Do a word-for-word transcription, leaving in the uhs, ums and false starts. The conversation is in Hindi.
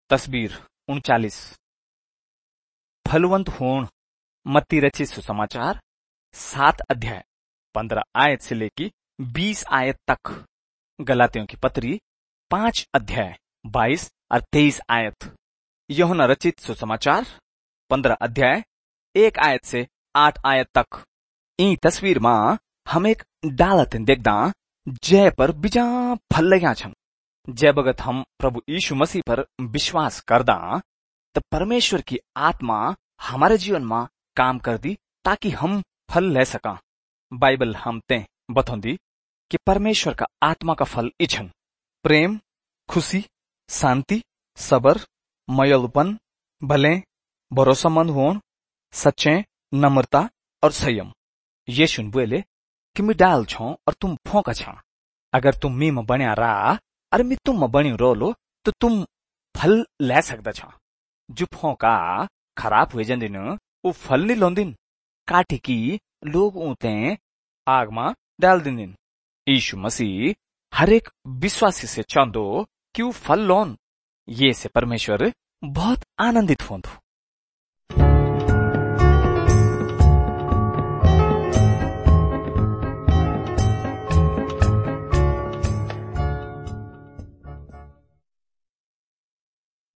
तस्वीर उनचालीस फलवंत होण मत्ती रचित सुसमाचार सात अध्याय पंद्रह आयत से लेकर बीस आयत तक। गलातियों की पत्री पांच अध्याय बाईस और तेईस आयत। यूहन्ना रचित सुसमाचार पंद्रह अध्याय एक आयत से आठ आयत तक। ई तस्वीर में हम एक डालत देखदा जय पर बिजा फल लग्या छन। जय बगत हम प्रभु यीशु मसीह पर विश्वास करदा तो परमेश्वर की आत्मा हमारे जीवन में काम कर दी ताकि हम फल ले सका। बाइबल हम ते बतौंदी कि परमेश्वर का आत्मा का फल इछन प्रेम, खुशी, शांति, सबर, मयलपन, भले, भरोसामंद होण, सच्चे, नम्रता और संयम। यीशु बोले कि मैं डाल छो और तुम फोंका छा। अगर तुम मी में बन्या रहा और मैं तुम में बनी रोलो तो तुम फल ले सकदा छा। जो फोंका खराब हुए जंदिन वो फल नहीं लोंदिन, काटी की लोग ऊते आग में डाल दिंदिन। यीशु मसीह हर एक विश्वासी से चांदो कि वो फल लोन। ये से परमेश्वर बहुत आनंदित होंदो।